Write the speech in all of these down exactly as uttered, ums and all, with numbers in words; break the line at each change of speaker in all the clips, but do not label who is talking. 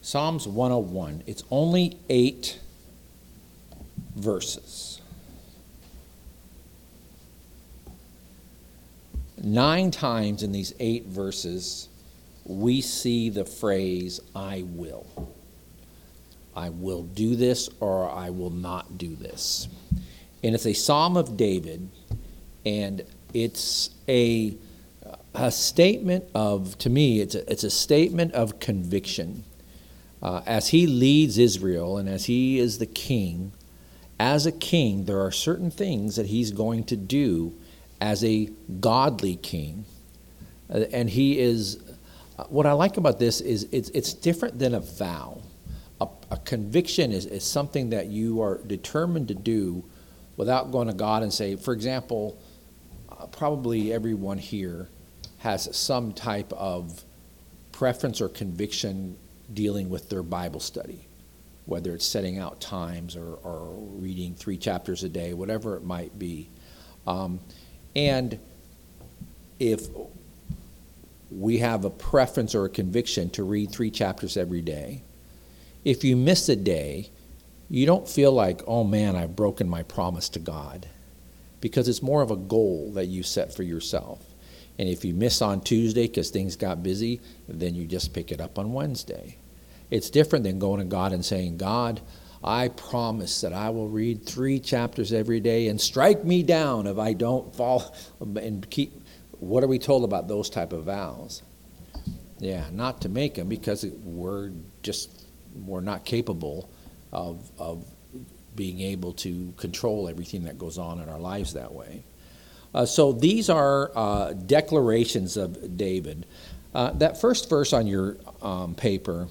Psalms one oh one. It's only eight verses. Nine times in these eight verses, we see the phrase, I will. I will do this or I will not do this. And it's a Psalm of David, and it's a, a statement of, to me, it's a, it's a statement of conviction. Uh, as he leads Israel and as he is the king, as a king, there are certain things that he's going to do as a godly king. Uh, and he is, uh, what I like about this is it's, it's different than a vow. A, a conviction is, is something that you are determined to do without going to God and say, for example, uh, probably everyone here has some type of preference or conviction dealing with their Bible study, whether it's setting out times or, or reading three chapters a day, whatever it might be. Um, and if we have a preference or a conviction to read three chapters every day, if you miss a day, you don't feel like, oh man, I've broken my promise to God, because it's more of a goal that you set for yourself. And if you miss on Tuesday because things got busy, then you just pick it up on Wednesday. It's different than going to God and saying, God, I promise that I will read three chapters every day, and strike me down if I don't fall. And keep. What are we told about those type of vows? Yeah, not to make them, because we're just we're not capable of of being able to control everything that goes on in our lives that way. Uh, so these are uh, declarations of David. Uh, that first verse on your um, paper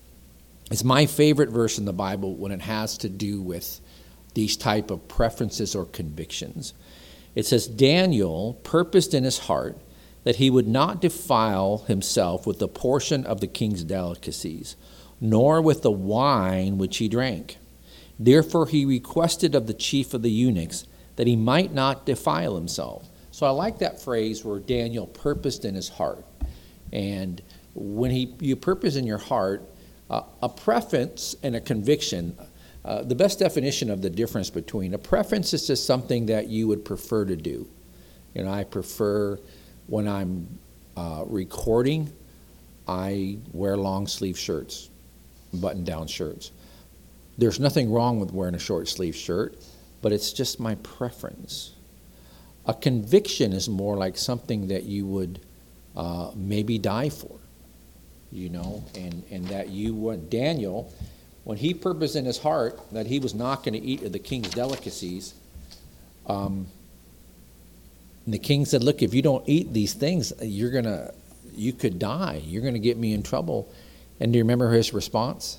is my favorite verse in the Bible when it has to do with these type of preferences or convictions. It says, Daniel purposed in his heart that he would not defile himself with the portion of the king's delicacies, nor with the wine which he drank. Therefore he requested of the chief of the eunuchs that he might not defile himself. So I like that phrase where Daniel purposed in his heart. And when he you purpose in your heart, uh, a preference and a conviction, uh, the best definition of the difference between a preference is just something that you would prefer to do. You know, I prefer when I'm uh, recording, I wear long sleeve shirts, button down shirts. There's nothing wrong with wearing a short sleeve shirt, but it's just my preference. A conviction is more like something that you would uh, maybe die for, you know, and, and that you would. Daniel, when he purposed in his heart that he was not going to eat of the king's delicacies, um, and the king said, look, if you don't eat these things, you're going to, you could die. You're going to get me in trouble. And do you remember his response?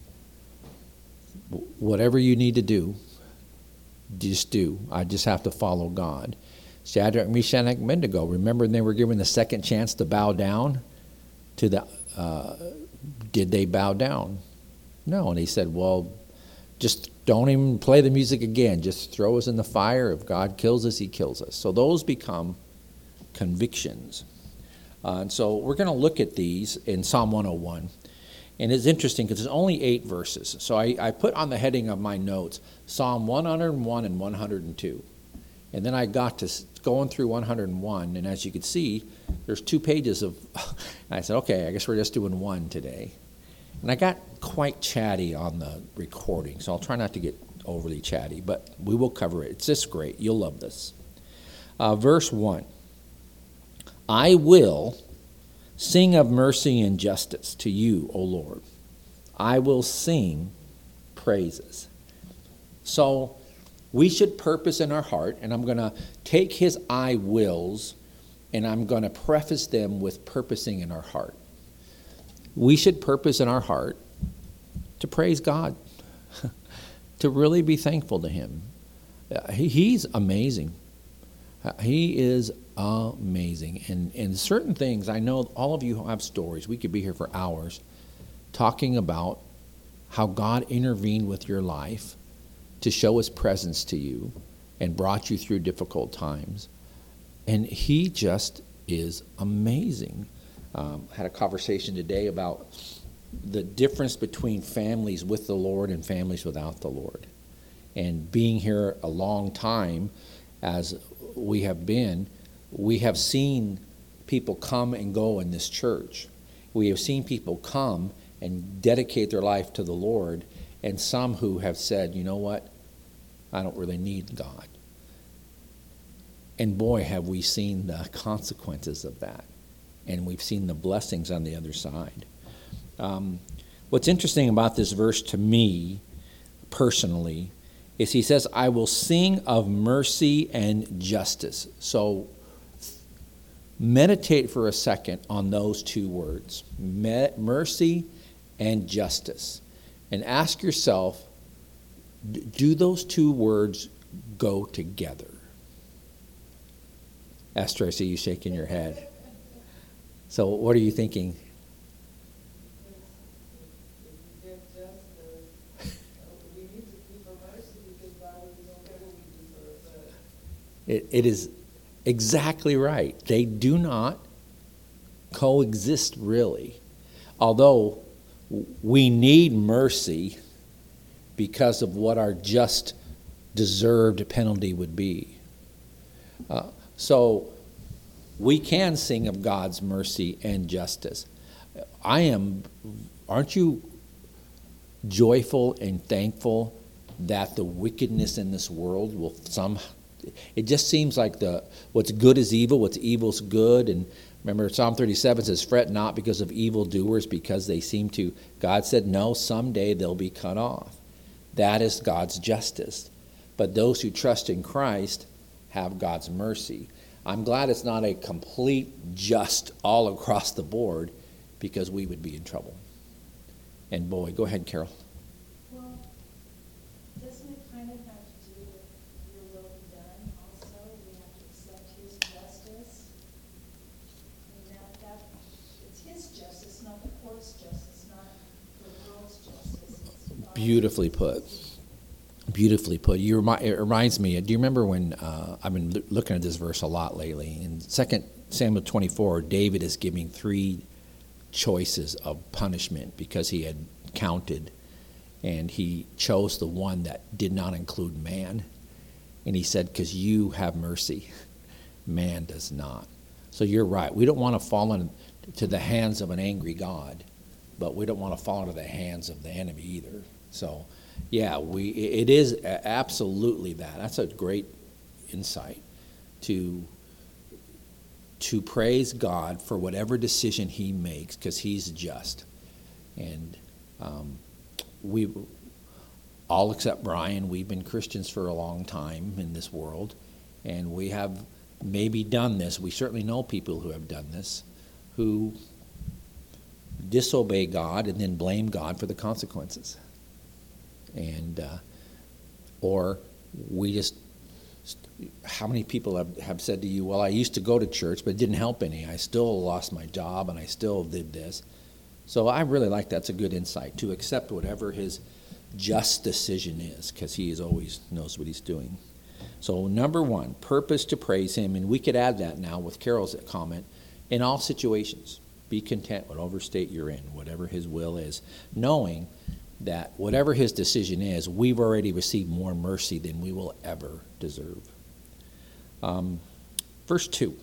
Whatever you need to do, just do. I just have to follow God. Shadrach, Meshach, and Abednego, remember they were given the second chance to bow down to the, uh, did they bow down? No. And he said, well, just don't even play the music again. Just throw us in the fire. If God kills us, he kills us. So those become convictions. Uh, and so we're going to look at these in Psalm one oh one. And it's interesting because it's only eight verses. So I, I put on the heading of my notes, Psalm one oh one and one oh two. And then I got to going through one oh one, and as you can see, there's two pages of, I said, okay, I guess we're just doing one today. And I got quite chatty on the recording, so I'll try not to get overly chatty, but we will cover it. It's just great. You'll love this. Uh, verse one, I will sing of mercy and justice to you, O Lord. I will sing praises. So we should purpose in our heart, and I'm going to take his I wills, and I'm going to preface them with purposing in our heart. We should purpose in our heart to praise God, to really be thankful to him. He's amazing. He is amazing. And, and certain things, I know all of you have stories. We could be here for hours talking about how God intervened with your life to show his presence to you and brought you through difficult times. And he just is amazing. Um, had a conversation today about the difference between families with the Lord and families without the Lord. And being here a long time, as we have been, we have seen people come and go in this church. We have seen people come and dedicate their life to the Lord, and some who have said, you know what, I don't really need God. And boy, have we seen the consequences of that. And we've seen the blessings on the other side. Um, what's interesting about this verse to me, personally, is he says, I will sing of mercy and justice. So meditate for a second on those two words, mercy and justice. And ask yourself, do those two words go together? Esther, I see you shaking your head. So what are you thinking? It, it is exactly right. They do not coexist, really. Although we need mercy because of what our just deserved penalty would be. Uh, so we can sing of God's mercy and justice. I am, aren't you joyful and thankful that the wickedness in this world will some, it just seems like the what's good is evil, what's evil is good. And remember, Psalm thirty-seven says, fret not because of evildoers, because they seem to, God said, no, someday they'll be cut off. That is God's justice. But those who trust in Christ have God's mercy. I'm glad it's not a complete just all across the board, because we would be in trouble. And boy, go ahead, Carol.
Well, doesn't it kind of have to do with your will be done also? We have to accept his justice. And that, that, it's his justice, not the court's justice, not the world's justice. It's
Beautifully put. Beautifully put. You remi- it reminds me, do you remember when, uh, I've been l- looking at this verse a lot lately, in Second Samuel twenty-four, David is giving three choices of punishment because he had counted, and he chose the one that did not include man. And he said, because you have mercy, man does not. So you're right. We don't want to fall into the hands of an angry God, but we don't want to fall into the hands of the enemy either. So yeah, we it is absolutely that. That's a great insight to to praise God for whatever decision he makes, because he's just. And um, we all except Brian, we've been Christians for a long time in this world, and we have maybe done this. We certainly know people who have done this, who disobey God and then blame God for the consequences. And uh, or we just, how many people have, have said to you, well, I used to go to church, but it didn't help any. I still lost my job, and I still did this. So I really like that's a good insight, to accept whatever his just decision is, because he is always knows what he's doing. So number one, purpose to praise him, and we could add that now with Carol's comment, in all situations. Be content with whatever state you're in, whatever his will is, knowing that whatever his decision is, we've already received more mercy than we will ever deserve. Um, verse two,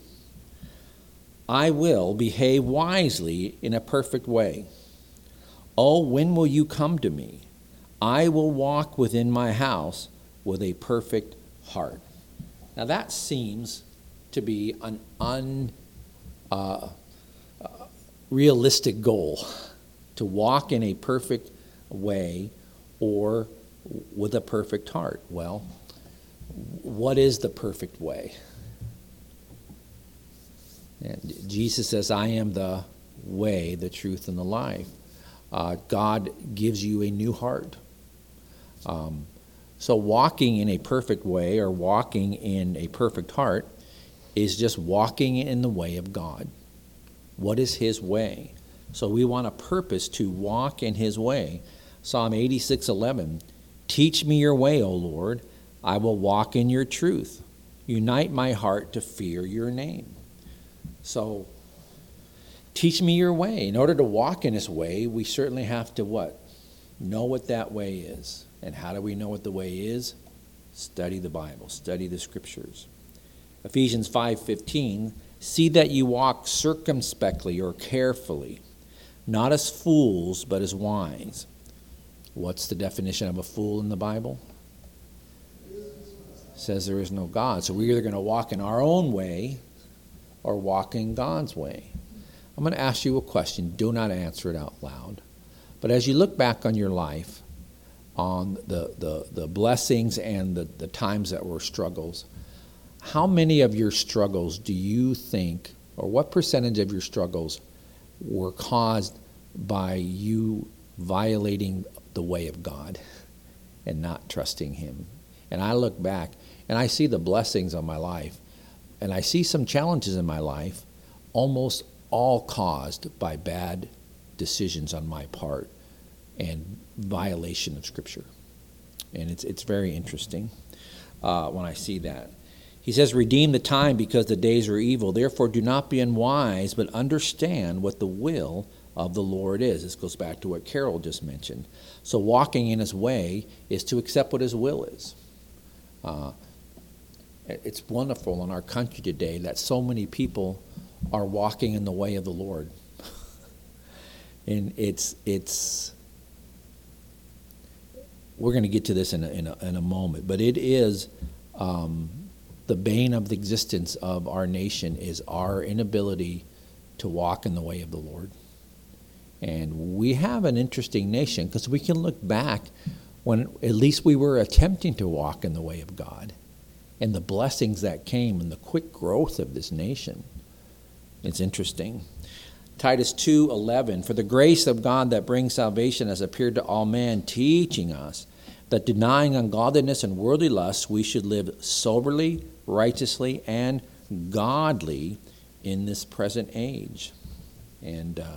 I will behave wisely in a perfect way. Oh, when will you come to me? I will walk within my house with a perfect heart. Now that seems to be an un, uh, uh, realistic goal, to walk in a perfect way or with a perfect heart. Well, what is the perfect way? And Jesus says, I am the way, the truth, and the life. Uh, God gives you a new heart. Um, so walking in a perfect way, or walking in a perfect heart, is just walking in the way of God. What is his way? So we want a purpose to walk in his way. Psalm eighty-six eleven, teach me your way, O Lord. I will walk in your truth. Unite my heart to fear your name. So Teach me your way. In order to walk in his way, we certainly have to what? Know what that way is. And how do we know what the way is? Study the Bible. Study the Scriptures. Ephesians five fifteen, see that you walk circumspectly or carefully, not as fools, but as wise. What's the definition of a fool in the Bible? It says there is no God. So we're either going to walk in our own way or walk in God's way. I'm going to ask you a question. Do not answer it out loud. But as you look back on your life, on the, the, the blessings and the, the times that were struggles, how many of your struggles do you think, or what percentage of your struggles were caused by you violating the way of God and not trusting him? And I look back and I see the blessings of my life, and I see some challenges in my life, almost all caused by bad decisions on my part and violation of Scripture. And it's it's very interesting uh, when I see that. He says, redeem the time because the days are evil. Therefore do not be unwise, but understand what the will of the Lord is. This goes back to what Carol just mentioned. So walking in his way is to accept what his will is. Uh, it's wonderful in our country today that so many people are walking in the way of the Lord. And it's, it's, we're going to get to this in a, in a, in a moment, but it is um, the bane of the existence of our nation is our inability to walk in the way of the Lord. And we have an interesting nation because we can look back when at least we were attempting to walk in the way of God and the blessings that came and the quick growth of this nation. It's interesting. Titus two eleven, for the grace of God that brings salvation has appeared to all men, teaching us that denying ungodliness and worldly lusts, we should live soberly, righteously, and godly in this present age. And uh,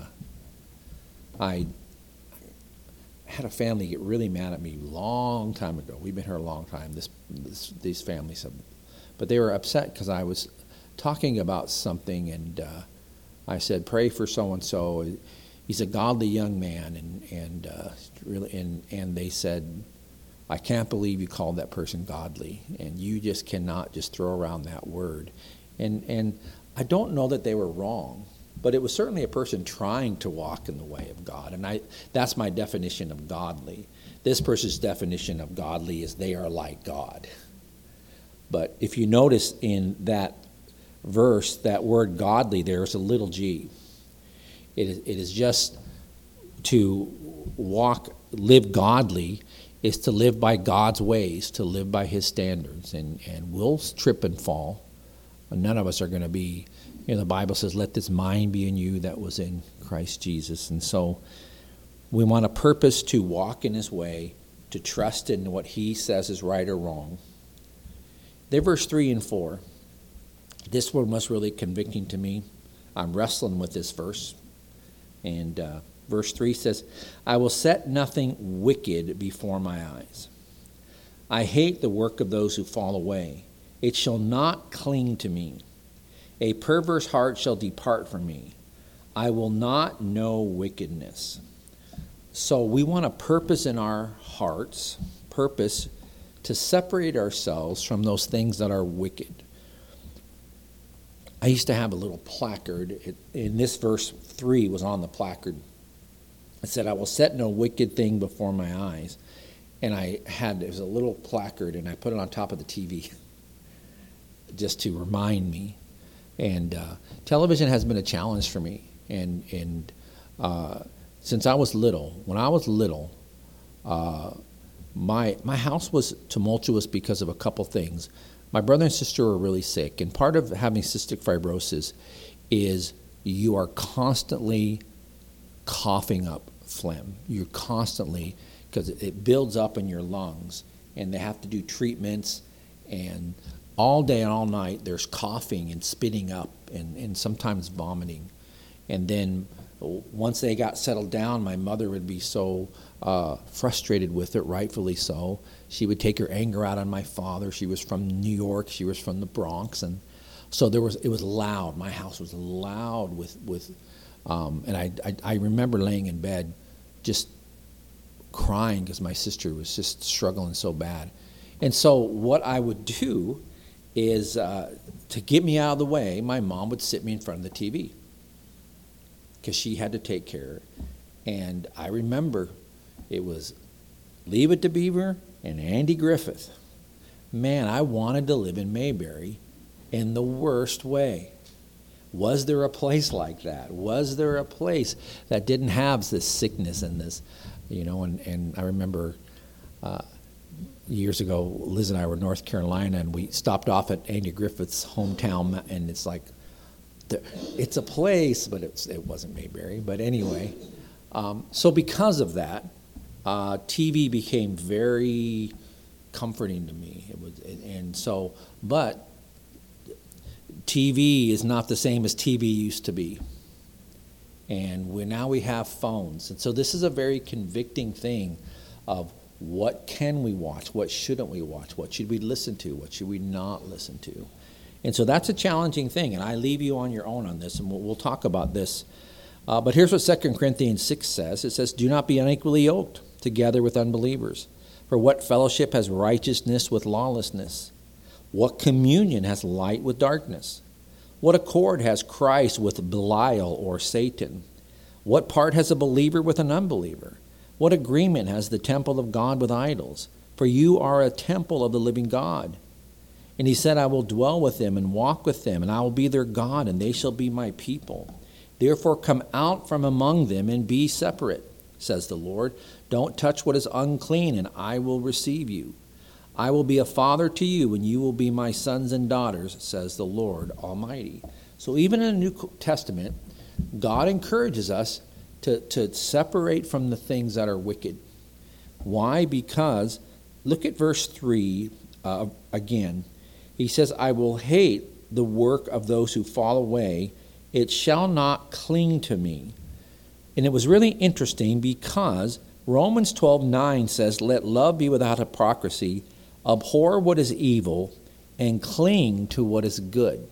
I had a family get really mad at me a long time ago. We've been here a long time, this, this these families have. But they were upset because I was talking about something, and uh, I said, pray for so-and-so. He's a godly young man, and and uh, really, and and they said, I can't believe you called that person godly, and you just cannot just throw around that word. And and I don't know that they were wrong, but it was certainly a person trying to walk in the way of God, and I that's my definition of godly. This person's definition of godly is they are like God. But if you notice in that verse, that word godly, there is a little g. It is, it is just to walk, live godly, is to live by God's ways, to live by his standards. And, and we'll trip and fall. None of us are going to be, you know, the Bible says, let this mind be in you that was in Christ Jesus. And so we want a purpose to walk in his way, to trust in what he says is right or wrong. They're verse three and four. This one was really convicting to me. I'm wrestling with this verse. And uh, verse three says, I will set nothing wicked before my eyes. I hate the work of those who fall away. It shall not cling to me. A perverse heart shall depart from me. I will not know wickedness. So we want a purpose in our hearts, purpose to separate ourselves from those things that are wicked. I used to have a little placard. It, in this verse three was on the placard. It said, I will set no wicked thing before my eyes. And I had, it was a little placard, and I put it on top of the T V just to remind me. And uh, television has been a challenge for me. And, and uh, since I was little, when I was little, uh, my my house was tumultuous because of a couple things. My brother and sister were really sick, and part of having cystic fibrosis is you are constantly coughing up phlegm. You're constantly, because it builds up in your lungs, and they have to do treatments, and all day and all night there's coughing and spitting up and, and sometimes vomiting. And then once they got settled down, my mother would be so uh, frustrated with it, rightfully so. She would take her anger out on my father. She was from New York. She was from the Bronx. And so there was, it was loud. My house was loud with, with Um, and I, I, I remember laying in bed just crying because my sister was just struggling so bad. And so what I would do is uh, to get me out of the way, my mom would sit me in front of the T V because she had to take care of it. And I remember it was Leave It to Beaver and Andy Griffith. Man, I wanted to live in Mayberry in the worst way. Was there a place like that? Was there a place that didn't have this sickness and this, you know, and, and I remember uh, years ago, Liz and I were in North Carolina, and we stopped off at Andy Griffith's hometown, and it's like, it's a place, but it's, it wasn't Mayberry. But anyway, um, so because of that, uh, T V became very comforting to me. It was, and so, but T V is not the same as T V used to be. And we now we have phones. And so this is a very convicting thing of what can we watch? What shouldn't we watch? What should we listen to? What should we not listen to? And so that's a challenging thing. And I leave you on your own on this, and we'll, we'll talk about this. Uh, but here's what Second Corinthians six says. It says, do not be unequally yoked together with unbelievers. For what fellowship has righteousness with lawlessness? What communion has light with darkness? What accord has Christ with Belial or Satan? What part has a believer with an unbeliever? What agreement has the temple of God with idols? For you are a temple of the living God. And he said, I will dwell with them and walk with them, and I will be their God, and they shall be my people. Therefore come out from among them and be separate, says the Lord. Don't touch what is unclean, and I will receive you. I will be a father to you, and you will be my sons and daughters, says the Lord Almighty. So even in the New Testament, God encourages us to, to separate from the things that are wicked. Why? Because, look at verse three uh, again. He says, I will hate the work of those who fall away. It shall not cling to me. And it was really interesting because Romans twelve nine says, let love be without hypocrisy. Abhor what is evil and cling to what is good.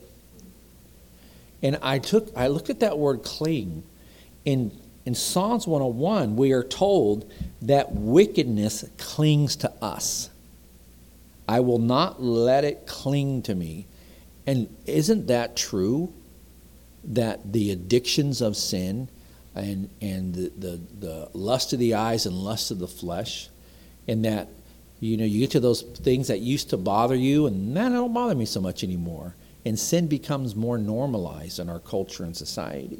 And I took I looked at that word cling. In in Psalms one oh one, we are told that wickedness clings to us. I will not let it cling to me. And isn't that true? That the addictions of sin and and the, the, the lust of the eyes and lust of the flesh, and that you know, you get to those things that used to bother you, and that don't bother me so much anymore. And sin becomes more normalized in our culture and society.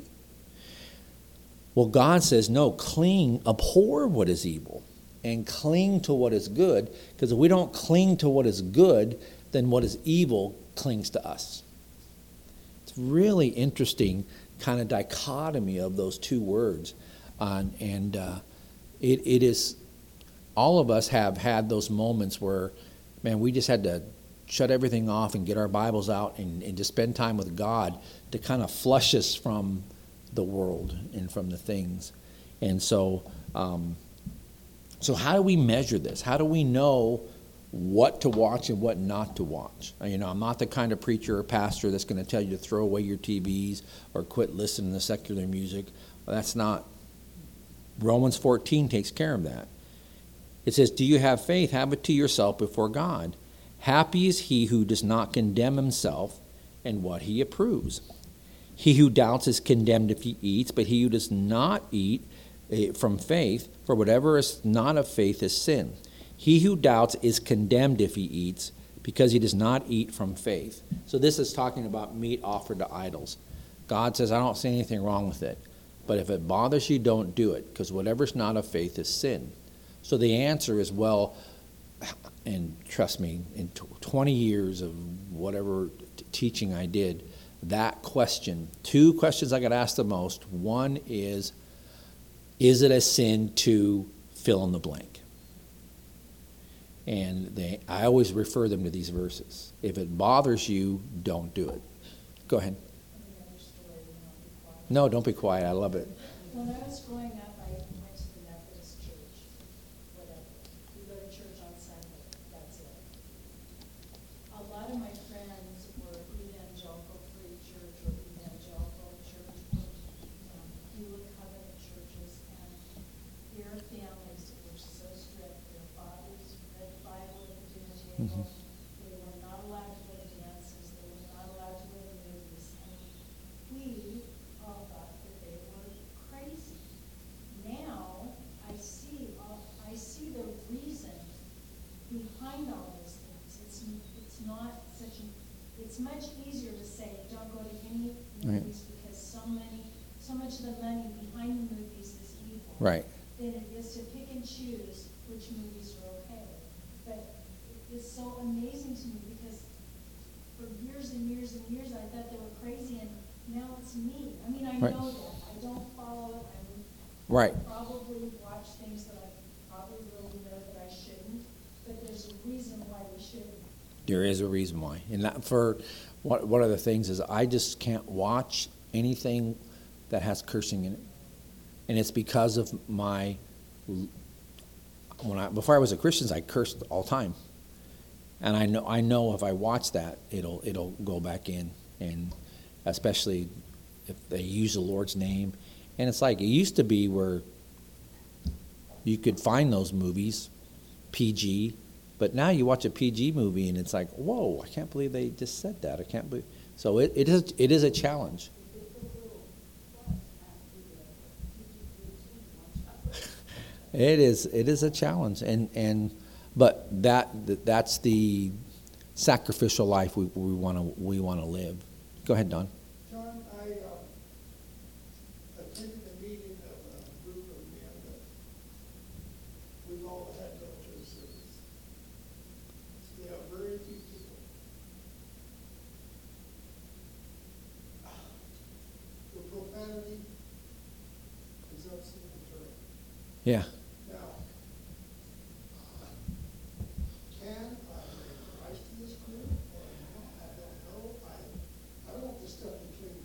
Well, God says, no, cling, abhor what is evil, and cling to what is good, because if we don't cling to what is good, then what is evil clings to us. It's really interesting kind of dichotomy of those two words. Uh, and uh, it, it is... All of us have had those moments where, man, we just had to shut everything off and get our Bibles out and, and just spend time with God to kind of flush us from the world and from the things. And so, um, so how do we measure this? How do we know what to watch and what not to watch? You know, I'm not the kind of preacher or pastor that's going to tell you to throw away your T Vs or quit listening to secular music. That's not. Romans fourteen takes care of that. It says, do you have faith? Have it to yourself before God. Happy is he who does not condemn himself in what he approves. He who doubts is condemned if he eats, but he who does not eat from faith, for whatever is not of faith is sin. He who doubts is condemned if he eats, because he does not eat from faith. So this is talking about meat offered to idols. God says, I don't see anything wrong with it. But if it bothers you, don't do it, because whatever's not of faith is sin. So the answer is, well, and trust me, in twenty years of whatever t- teaching I did, that question, two questions I got asked the most. One is, is it a sin to fill in the blank? And they, I always refer them to these verses. If it bothers you, don't do it. Go ahead. No, don't be quiet. I love it.
When I was growing up, I went to the Methodist church. Whatever. We go to church on Sunday. That's it. A lot of my friends were evangelical free church or evangelical church. Um, people. They were not allowed to go to dances. They were not allowed to go to movies. And we all thought that they were crazy. Now, I see, all- I see the reason behind all those things. It's, it's not such a, it's much easier to say, don't go to any
Right.
movies because so many, so much of the money behind the movies is evil.
Right.
Than it is to pick and choose which movies are okay. But it's so amazing to me because for years and years and years I thought they were crazy, and now it's me. I mean, I
Right.
know that. I don't follow it. I'm
Right.
probably watch things that I probably really know that I shouldn't, but there's a reason why we shouldn't.
There is a reason why. And that for one, one of the things is I just can't watch anything that has cursing in it. And it's because of my, when I, before I was a Christian, I cursed all the time. And I know, I know if I watch that, it'll, it'll go back in. And especially if they use the Lord's name. And it's like, it used to be where you could find those movies, P G, but now you watch a P G movie and it's like, whoa, I can't believe they just said that. I can't believe. So it, it is, it is a challenge. It is, it is a challenge, and, and but that that's the sacrificial life we we want to we want to live. Go ahead, Don.
John, I uh, attended a meeting of a group of men that we've all had go to the service. So there are very few people. The profanity is absolutely terrible.
Yeah.
Now, uh, can I bring Christ to this group or not? I don't know. I, I don't want this stuff to cling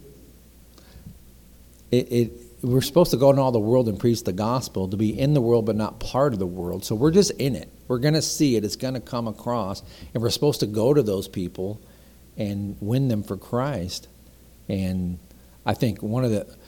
to me.
It, it we're supposed to go into all the world and preach the gospel, to be in the world but not part of the world. So we're just in it. We're going to see it. It's going to come across, and we're supposed to go to those people and win them for Christ. And I think one of the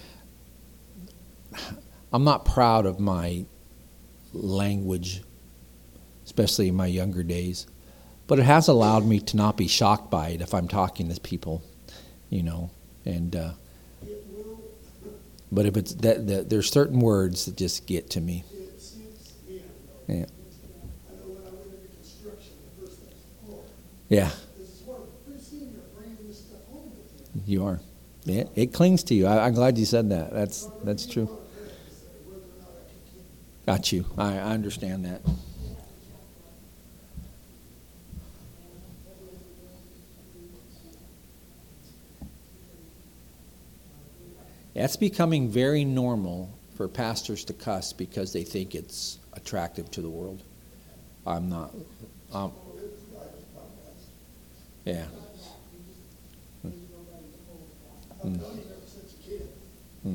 I'm not proud of my language, especially in my younger days, but it has allowed me to not be shocked by it if I'm talking to people, you know. And uh,
It will,
but if it's that, that, there's certain words that just get to me.
it sinks in. though.
Yeah,
I know when I went into construction, the first thing, oh,
yeah,
this is what, pretty soon you're bringing this stuff home with you.
you are. It, it clings to you. I, I'm glad you said that. That's that's true.
Whether or not I can keep it.
Got you. I, I understand that. That's becoming very normal for pastors to cuss because they think it's attractive to the world. I'm not. Um, yeah.
I've done it ever since a kid.
Hmm.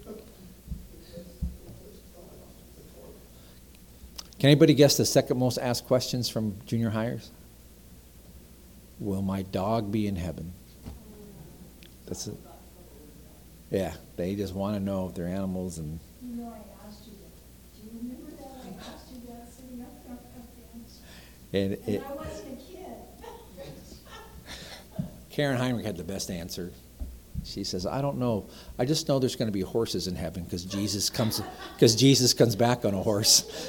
Can anybody guess the second most asked questions from junior hires? Will my dog be in heaven? That's it. Yeah, they just want to know if they're animals. And
You know, I asked you that. Do you remember that? I asked you that sitting up front of the
and
And
it,
I wasn't a kid.
Karen Heinrich had the best answer. She says, "I don't know. I just know there's going to be horses in heaven because Jesus comes because Jesus comes back on a horse."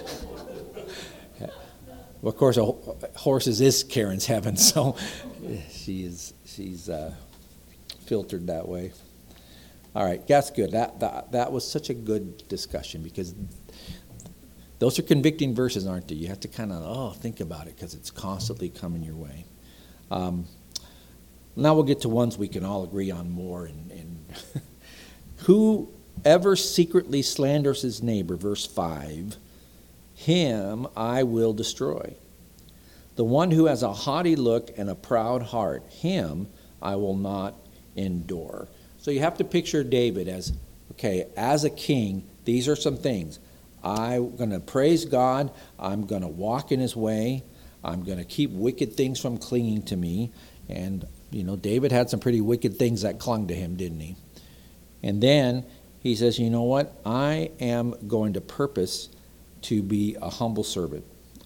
Well, of course, a, horses is Karen's heaven, so she is she's uh, filtered that way. All right, that's good. That, that that was such a good discussion because those are convicting verses, aren't they? You have to kind of oh think about it because it's constantly coming your way. Um, now we'll get to ones we can all agree on more. And, and whoever secretly slanders his neighbor, verse five, him I will destroy. The one who has a haughty look and a proud heart, him I will not endure. So you have to picture David as, okay, as a king, these are some things. I'm going to praise God. I'm going to walk in his way. I'm going to keep wicked things from clinging to me. And, you know, David had some pretty wicked things that clung to him, didn't he? And then he says, you know what? I am going to purpose to be a humble servant.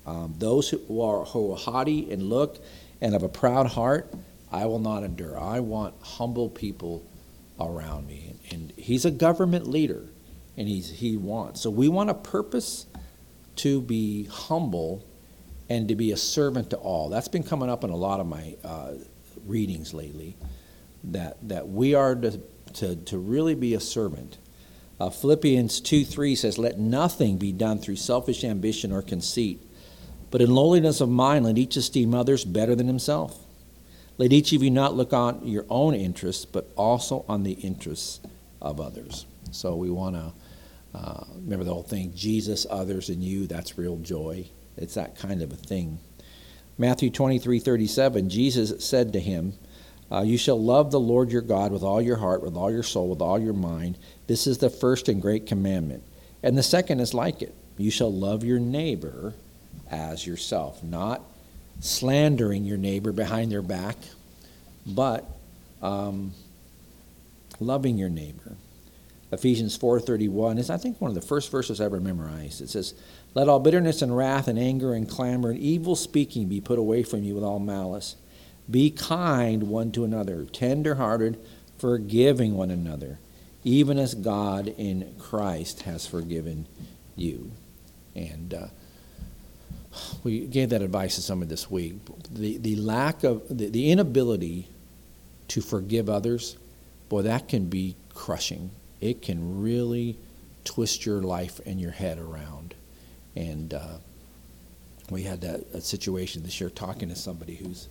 Um, those who are, who are haughty in look and of a proud heart, I will not endure. I want humble people around me. And he's a government leader, and he's he wants. So we want a purpose to be humble and to be a servant to all. That's been coming up in a lot of my uh, readings lately, that that we are to, to, to really be a servant. Uh, Philippians two three says, let nothing be done through selfish ambition or conceit, but in lowliness of mind let each esteem others better than himself. Let each of you not look on your own interests, but also on the interests of others. So we want to uh, remember the whole thing, Jesus, others, and you. That's real joy. It's that kind of a thing. Matthew twenty-three thirty-seven, Jesus said to him, uh, you shall love the Lord your God with all your heart, with all your soul, with all your mind. This is the first and great commandment. And the second is like it. You shall love your neighbor as yourself. Not slandering your neighbor behind their back, but um, loving your neighbor. Ephesians four thirty-one is, I think, one of the first verses I ever memorized. It says, let all bitterness and wrath and anger and clamor and evil speaking be put away from you with all malice. Be kind one to another, tender-hearted, forgiving one another, even as God in Christ has forgiven you. And uh, we gave that advice to someone this week. The the lack of, the, the inability to forgive others, boy, that can be crushing. It can really twist your life and your head around. And uh, we had that a situation this year talking to somebody whose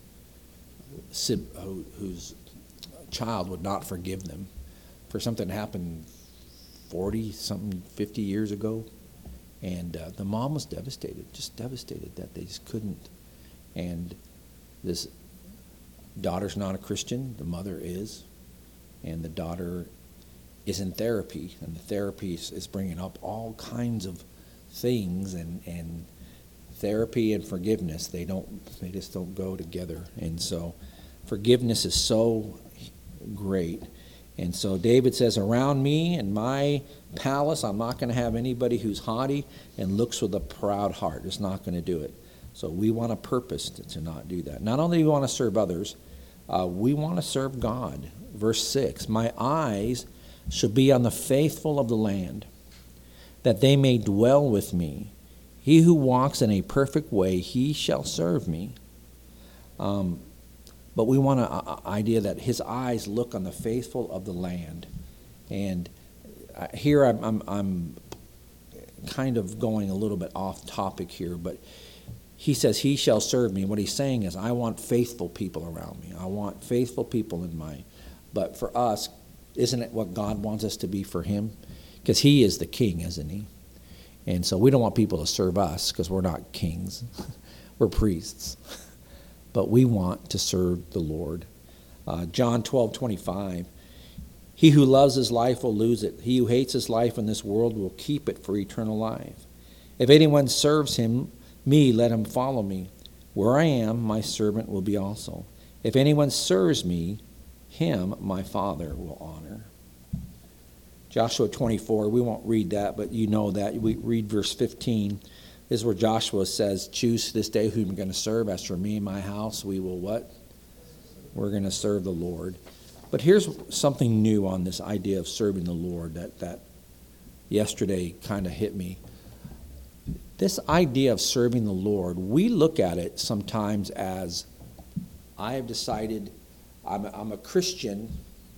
whose child would not forgive them for something that happened forty, something, fifty years ago. And uh, the mom was devastated, just devastated that they just couldn't. And this daughter's not a Christian, the mother is. And the daughter is in therapy, and the therapy is, is bringing up all kinds of things, and, and therapy and forgiveness, they don't, they just don't go together. And so forgiveness is so great. And so David says, around me and my palace, I'm not going to have anybody who's haughty and looks with a proud heart. It's not going to do it. So we want a purpose to, to not do that. Not only do we want to serve others, uh, we want to serve God. Verse six, my eyes shall be on the faithful of the land, that they may dwell with me. He who walks in a perfect way, he shall serve me. Um, but we want an idea that his eyes look on the faithful of the land. And here I'm, I'm, I'm kind of going a little bit off topic here, but he says he shall serve me. What he's saying is I want faithful people around me. I want faithful people in my, but for us, isn't it what God wants us to be for him? Because he is the king, isn't he? And so we don't want people to serve us because we're not kings. We're priests. But we want to serve the Lord. Uh, John twelve twenty-five, he who loves his life will lose it. He who hates his life in this world will keep it for eternal life. If anyone serves him, me, let him follow me. Where I am, my servant will be also. If anyone serves me, him my Father will honor. Joshua twenty-four, we won't read that, but you know that. We read verse fifteen. This is where Joshua says, choose this day whom you're going to serve. As for me and my house, we will what? We're going to serve the Lord. But here's something new on this idea of serving the Lord that, that yesterday kind of hit me. This idea of serving the Lord, we look at it sometimes as, I have decided I'm a, I'm a Christian,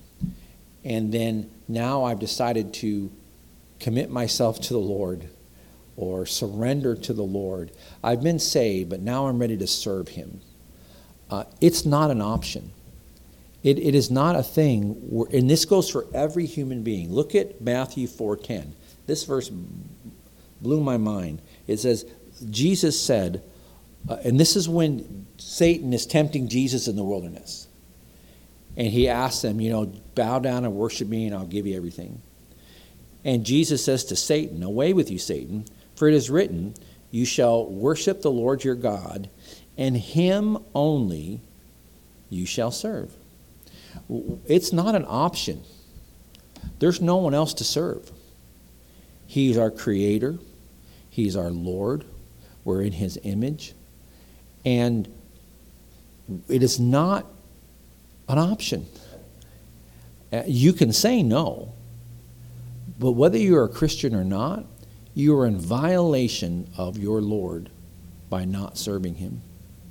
and then now I've decided to commit myself to the Lord or surrender to the Lord. I've been saved, but now I'm ready to serve him. Uh, it's not an option. It, it is not a thing, where, and this goes for every human being. Look at Matthew four ten. This verse blew my mind. It says, Jesus said, uh, and this is when Satan is tempting Jesus in the wilderness. And he asks them, you know, bow down and worship me and I'll give you everything. And Jesus says to Satan, away with you, Satan, for it is written, you shall worship the Lord your God, and him only you shall serve. It's not an option. There's no one else to serve. He's our creator. He's our Lord. We're in his image. And it is not an option. Uh, You can say no, but whether you're a Christian or not, you are in violation of your Lord by not serving him.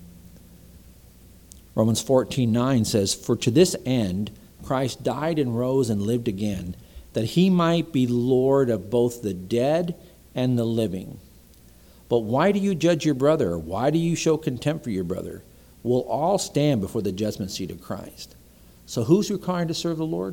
Romans fourteen nine says, "For to this end Christ died and rose and lived again, that he might be Lord of both the dead and the living. But why do you judge your brother? Why do you show contempt for your brother? We'll all stand before the judgment seat of Christ." So who's required to serve the Lord?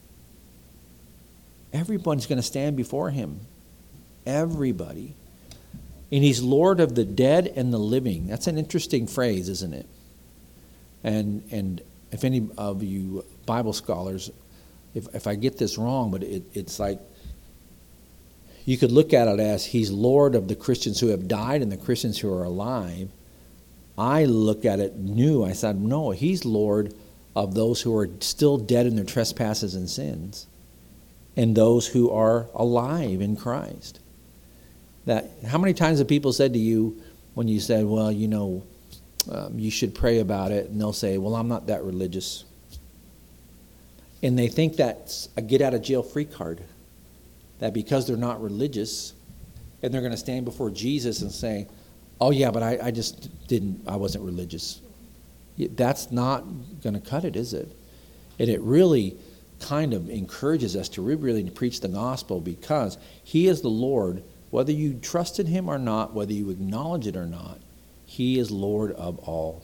Everyone's going to stand before him. Everybody. And he's Lord of the dead and the living. That's an interesting phrase, isn't it? And and if any of you Bible scholars, if if I get this wrong, but it, it's like, you could look at it as he's Lord of the Christians who have died and the Christians who are alive. I look at it new. I said, no, he's Lord of those who are still dead in their trespasses and sins, and those who are alive in Christ. That how many times have people said to you when you said, well, you know, um, you should pray about it, and they'll say, well, I'm not that religious. And they think that's a get out of jail free card. That because they're not religious, and they're going to stand before Jesus and say, oh yeah, but I, I just didn't, I wasn't religious. That's not going to cut it, is it? And it really kind of encourages us to really, really preach the gospel, because he is the Lord. Whether you trust in him or not, whether you acknowledge it or not, he is Lord of all.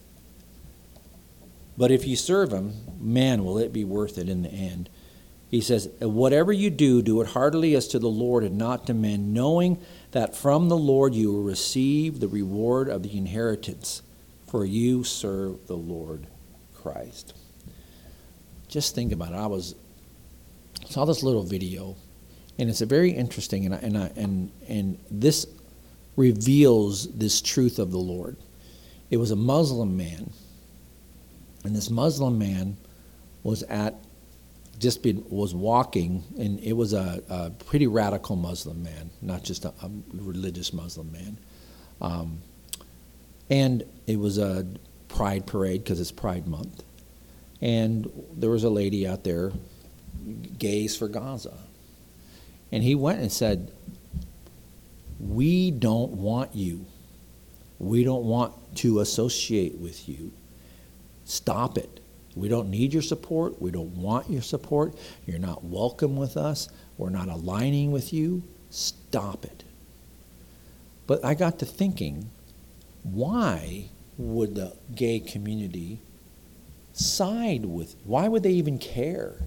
But if you serve him, man, will it be worth it in the end. He says, whatever you do, do it heartily as to the Lord and not to men, knowing that from the Lord you will receive the reward of the inheritance, for you serve the Lord Christ. Just think about it. I was saw this little video, and it's a very interesting, and I, and I, and and this reveals this truth of the Lord. It was a Muslim man, and this Muslim man was at just been was walking, and it was a, a pretty radical Muslim man, not just a, a religious Muslim man. Um, and it was a pride parade because it's Pride Month. And there was a lady out there, Gays for Gaza. And he went and said, we don't want you. We don't want to associate with you. Stop it. We don't need your support. We don't want your support. You're not welcome with us. We're not aligning with you. Stop it. But I got to thinking, why would the gay community side with, why would they even care?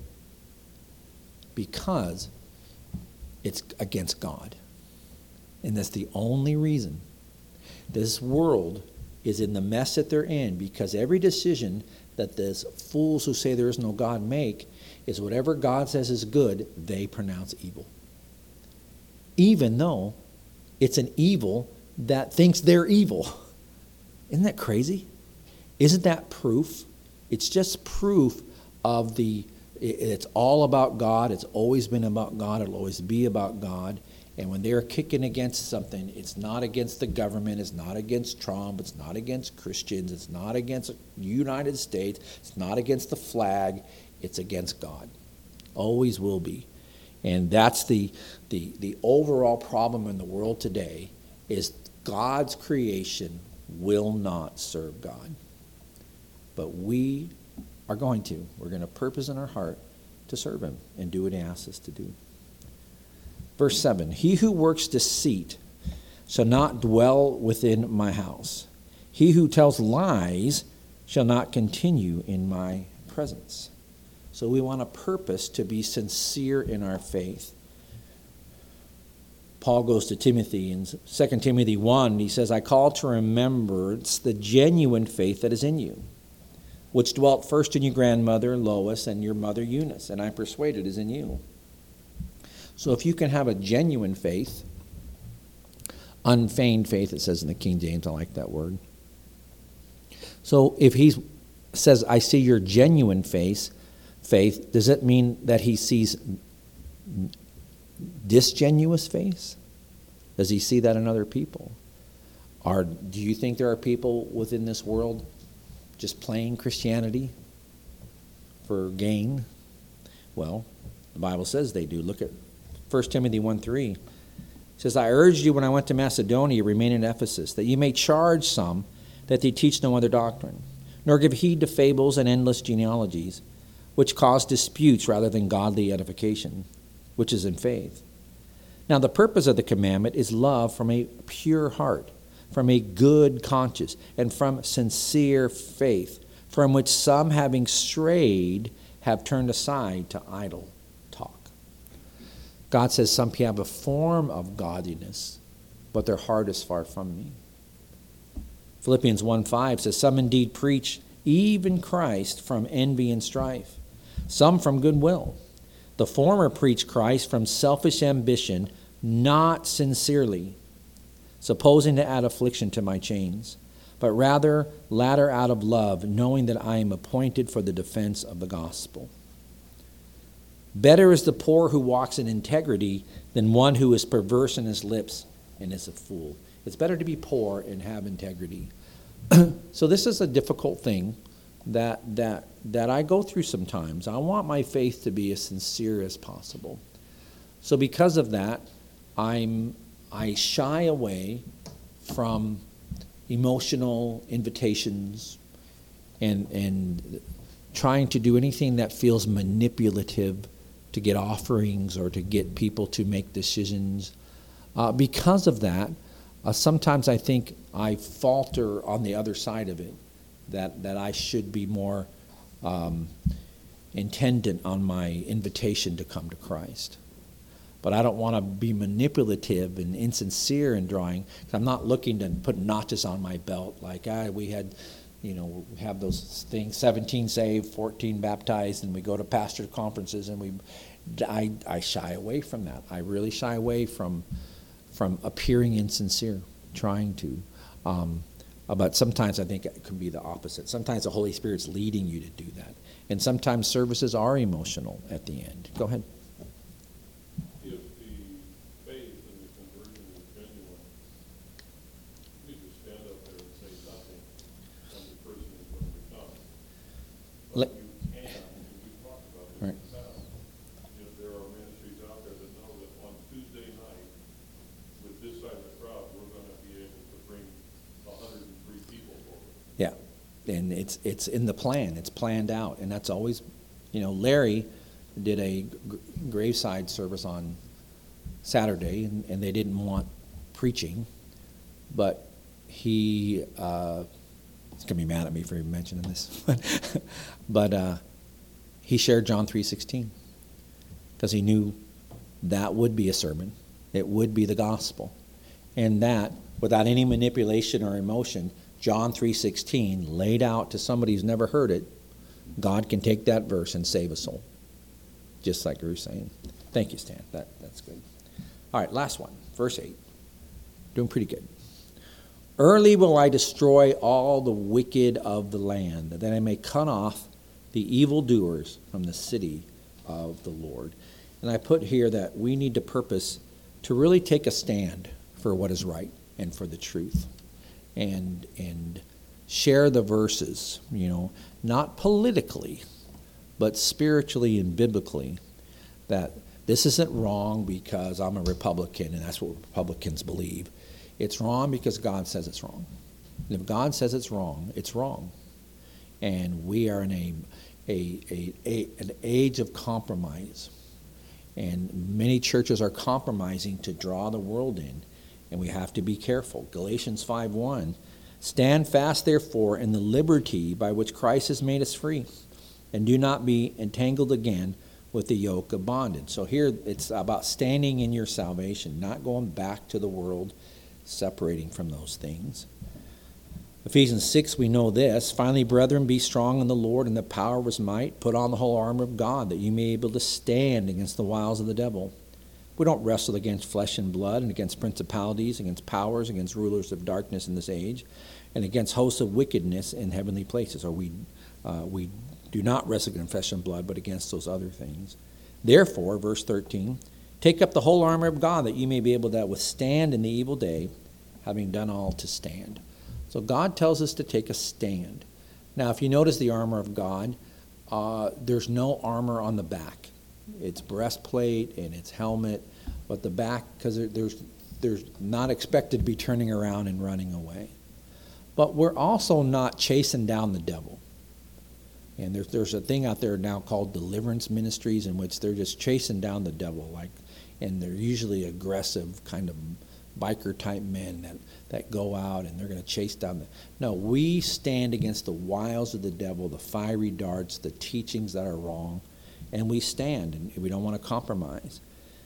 Because it's against God. And that's the only reason. This world is in the mess that they're in, because every decision that these fools who say there is no God make is whatever God says is good, they pronounce evil. Even though it's an evil that thinks they're evil. Isn't that crazy? Isn't that proof? It's just proof of the, it's all about God. It's always been about God. It'll always be about God. And when they're kicking against something, it's not against the government, it's not against Trump, it's not against Christians, it's not against the United States, it's not against the flag, it's against God. Always will be. And that's the, the, the overall problem in the world today, is God's creation will not serve God. But we are going to. We're going to purpose in our heart to serve him and do what he asks us to do. Verse seven, he who works deceit shall not dwell within my house. He who tells lies shall not continue in my presence. So we want a purpose to be sincere in our faith. Paul goes to Timothy in Second Timothy one, he says, I call to remembrance the genuine faith that is in you, which dwelt first in your grandmother Lois and your mother Eunice, and I am persuaded is in you. So if you can have a genuine faith, unfeigned faith, it says in the King James, I like that word. So if he says, I see your genuine faith, faith, does it mean that he sees disgenuous faith? Does he see that in other people? Are, do you think there are people within this world just playing Christianity for gain? Well, the Bible says they do. Look at First Timothy one three. It says, I urged you when I went to Macedonia, remain in Ephesus, that you may charge some that they teach no other doctrine, nor give heed to fables and endless genealogies, which cause disputes rather than godly edification, which is in faith. Now the purpose of the commandment is love from a pure heart, from a good conscience, and from sincere faith, from which some, having strayed, have turned aside to idle talk. God says some people have a form of godliness, but their heart is far from me. Philippians one five says, some indeed preach even Christ from envy and strife, some from goodwill. The former preach Christ from selfish ambition, not sincerely, supposing to add affliction to my chains, but rather latter out of love, knowing that I am appointed for the defense of the gospel. Better is the poor who walks in integrity than one who is perverse in his lips and is a fool. It's better to be poor and have integrity. So this is a difficult thing that that that I go through sometimes. I want my faith to be as sincere as possible. So because of that, I'm I shy away from emotional invitations and and trying to do anything that feels manipulative to get offerings or to get people to make decisions. Uh, because of that, uh, sometimes I think I falter on the other side of it, that, that I should be more um, intendant on my invitation to come to Christ. But I don't want to be manipulative and insincere in drawing. I'm not looking to put notches on my belt like, ah, we had, you know, we have those things, seventeen saved, fourteen baptized, and we go to pastor conferences, and we, I, I shy away from that. I really shy away from, from appearing insincere, trying to. Um, but sometimes I think it could be the opposite. Sometimes the Holy Spirit's leading you to do that. And sometimes services are emotional at the end. Go ahead.
If the faith and the conversion is genuine, you just stand up there and say nothing, and the person is going to come. But
Let,
you can, and we talked about this
Right.
in the past, you know, there are ministries out there that know that on Tuesday night, with this side of the crowd, we're going to be able to bring one hundred three people forward.
yeah, and it's it's in the plan. It's planned out, and that's always, you know, Larry did a g- graveside service on Saturday, and, and they didn't want preaching, but he, uh, he's going to be mad at me for even mentioning this, but uh, he shared John three sixteen, because he knew that would be a sermon. It would be the gospel. And that, without any manipulation or emotion, John three sixteen laid out to somebody who's never heard it, God can take that verse and save a soul. Just like you were saying. Thank you, Stan. That, that's good. All right, last one. Verse eight. Doing pretty good. Early will I destroy all the wicked of the land, that I may cut off the evildoers from the city of the Lord. And I put here that we need to purpose to really take a stand for what is right and for the truth. And and share the verses, you know, not politically, but spiritually and biblically, that this isn't wrong because I'm a Republican and that's what Republicans believe. It's wrong because God says it's wrong. And if God says it's wrong, it's wrong. And we are in a, a, a, a an age of compromise. And many churches are compromising to draw the world in. And we have to be careful. Galatians five one, stand fast therefore in the liberty by which Christ has made us free, and do not be entangled again with the yoke of bondage. So here it's about standing in your salvation, not going back to the world, separating from those things. Ephesians six, we know this. Finally, brethren, be strong in the Lord and the power of his might. Put on the whole armor of God, that you may be able to stand against the wiles of the devil. We don't wrestle against flesh and blood, and against principalities, against powers, against rulers of darkness in this age, and against hosts of wickedness in heavenly places. Or we uh, we do not wrestle against flesh and blood, but against those other things. Therefore, verse thirteen, take up the whole armor of God, that you may be able to withstand in the evil day, having done all to stand. So God tells us to take a stand. Now, if you notice the armor of God, uh, there's no armor on the back. It's breastplate and it's helmet, but the back, because there's there's not expected to be turning around and running away. But we're also not chasing down the devil. And there's there's a thing out there now called deliverance ministries in which they're just chasing down the devil, like, and they're usually aggressive kind of biker type men that, that go out and they're going to chase down the. No, we stand against the wiles of the devil, the fiery darts, the teachings that are wrong, and we stand, and we don't want to compromise.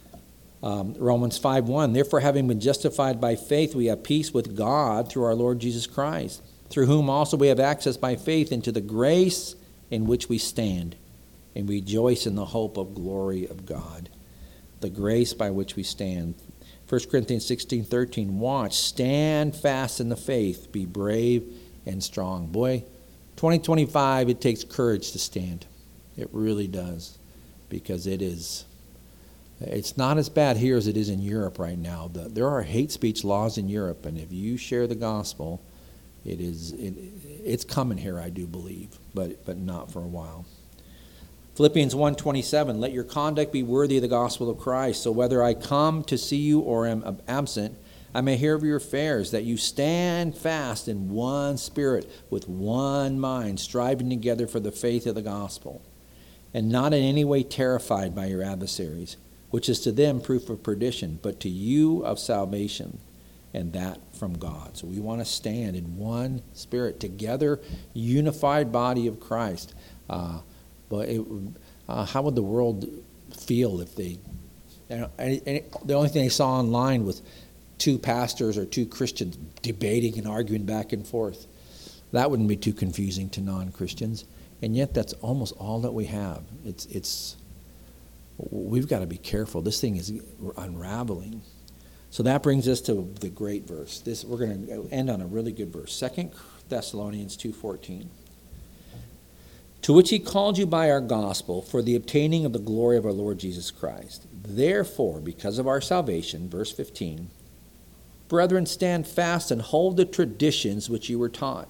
Um, Romans five one, therefore having been justified by faith, we have peace with God through our Lord Jesus Christ, through whom also we have access by faith into the grace in which we stand and rejoice in the hope of glory of God. The grace by which we stand. First Corinthians sixteen thirteen, watch, stand fast in the faith, be brave and strong. Boy, twenty twenty-five, it takes courage to stand. It really does, because it is, it's not as bad here as it is in Europe right now. The, there are hate speech laws in Europe, and if you share the gospel, it is it, it's coming here, I do believe, but but not for a while. Philippians one twenty-seven, let your conduct be worthy of the gospel of Christ, so whether I come to see you or am absent, I may hear of your affairs, that you stand fast in one spirit, with one mind, striving together for the faith of the gospel, and not in any way terrified by your adversaries, which is to them proof of perdition, but to you of salvation, and that from God. So we want to stand in one spirit, together, unified body of Christ. Uh, But it, uh, how would the world feel if they, you know, and, and the only thing they saw online was two pastors or two Christians debating and arguing back and forth? That wouldn't be too confusing to non-Christians. And yet that's almost all that we have. It's, it's, we've got to be careful. This thing is unraveling. So that brings us to the great verse. This, we're going to end on a really good verse. Second Thessalonians two fourteen. To which he called you by our gospel for the obtaining of the glory of our Lord Jesus Christ. Therefore, because of our salvation, verse fifteen, brethren, stand fast and hold the traditions which you were taught,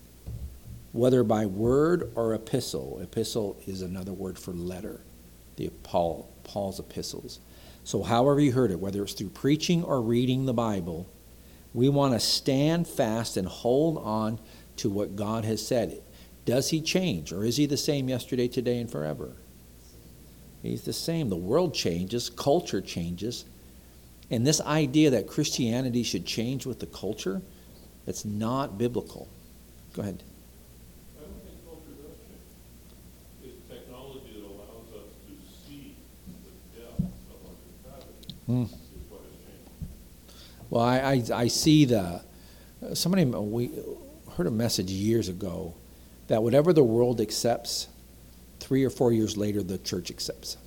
whether by word or epistle. Epistle is another word for letter, the Paul, Paul's epistles. So however you heard it, whether it's through preaching or reading the Bible, we want to stand fast and hold on to what God has said. Does he change, or is he the same yesterday, today, and forever? He's the same. The world changes, culture changes, and this idea that Christianity should change with the culture, it's not biblical. Go ahead.
I don't think culture does change. It's technology that allows us to see the depth of our depravity
Hmm.
is what has changed.
Well, I, I, I see the, somebody, we heard a message years ago that whatever the world accepts, three or four years later, the church accepts.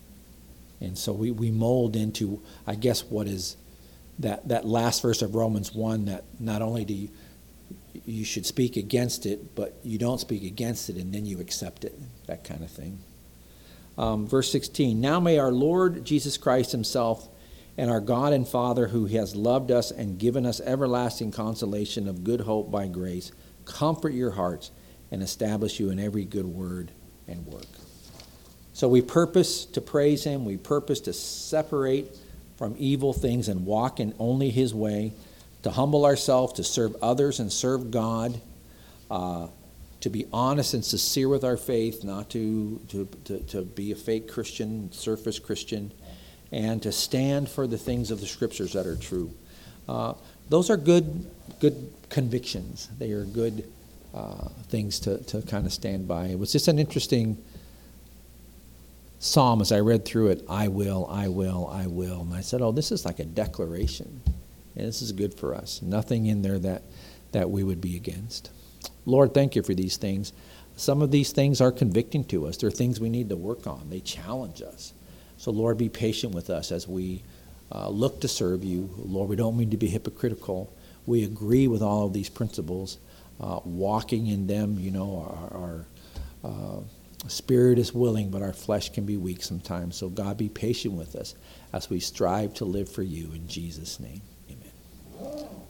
And so we, we mold into, I guess, what is that, that last verse of Romans one, that not only do you, you should speak against it, but you don't speak against it, and then you accept it, that kind of thing. Um, verse sixteen, now may our Lord Jesus Christ himself and our God and Father, who has loved us and given us everlasting consolation of good hope by grace, comfort your hearts and establish you in every good word and work. So we purpose to praise him. We purpose to separate from evil things and walk in only his way, to humble ourselves, to serve others and serve God, uh, to be honest and sincere with our faith, not to, to, to, to be a fake Christian, surface Christian, and to stand for the things of the scriptures that are true. Uh, those are good, good convictions. They are good Uh, things to, to kind of stand by. It was just an interesting psalm as I read through it. I will, I will, I will. And I said, oh, this is like a declaration. And this is good for us. Nothing in there that, that we would be against. Lord, thank you for these things. Some of these things are convicting to us. They're things we need to work on. They challenge us. So, Lord, be patient with us as we uh, look to serve you. Lord, we don't mean to be hypocritical. We agree with all of these principles. Uh, walking in them, you know, our, our uh, spirit is willing, but our flesh can be weak sometimes. So God, be patient with us as we strive to live for you in Jesus' name.